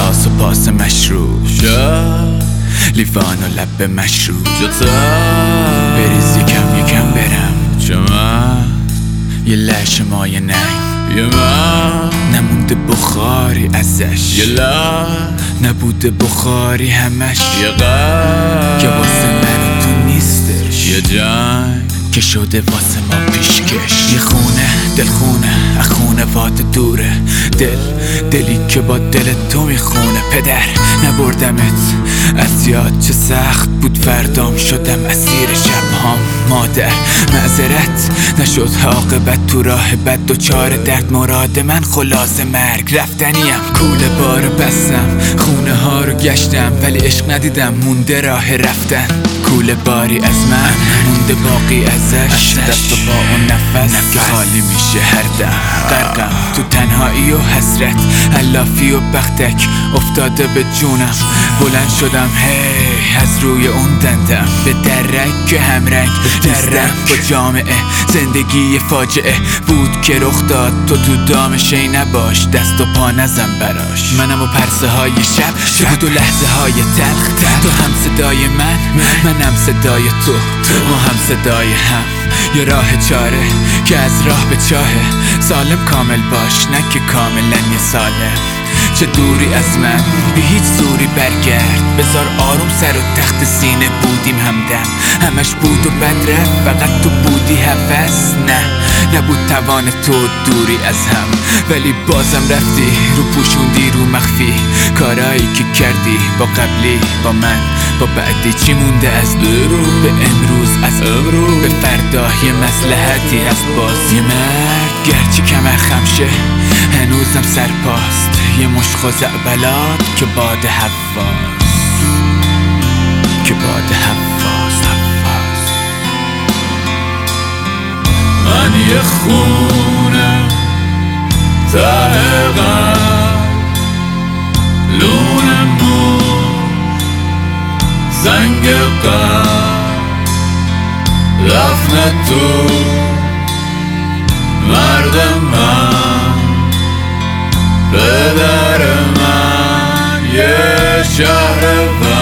لاس و پاس مشروب لیوان و لب مشروب بریز یکم برم چمن یه لش مای ننگ نمونده بخاری ازش نبوده بخاری همش که واسه من تو نیستش یه جنگ که شده واسه ما پیشکش یه خونه دلخونه اخونه وات دوره دلی که با دل تو میخونه پدر نبردمت از یاد چه سخت بود فردام شدم اسیر شبهام مادر معذرت نشد عاقبت تو راه بد دوچار درد مراد من خلاص مرگ رفتنیم کوله بارو بستم خونه ها رو گشتم ولی عشق ندیدم مونده راه رفتن کوله باری از من مونده باقی ازش دست و پا و نفس خالی میشه هر دم غرقم تو تنهایی و حسرت علافی و بختک افتاده به جونم بلند شدم هی از روی اون دندم به درک همرنگ درم با جامعه زندگی فاجعه بود که رخ داد تو دام شی نباش دست و پا نزن براش منم و پرسه های شب شد و لحظه های تلخ تو هم صدای منم صدای تو ما هم صدای هم یه راه چاره که از راه به چاهه سالم کامل باش نه که کاملا یه سالم چه دوری از من به هیچ زوری برگرد بذار آروم سر و تخت سینه بودیم همدم همش بود و بد رفت فقط تو بودی هوس نه نبود توان تو دوری از هم ولی بازم رفتی رو پوشوندی رو مخفی کارایی که کردی با قبلی با من با بعدی چی مونده از درو به امروز از امروز به فردا یه مصلحتی هست باز یه مرد گرچه کمر خمشه هنوزم سرپاست یه مشت خزعبلات که باد حواس که باد حواس من یه خونه ته قلب لون مو زنگ قلب رفت تو مرد من پدر من یه شهر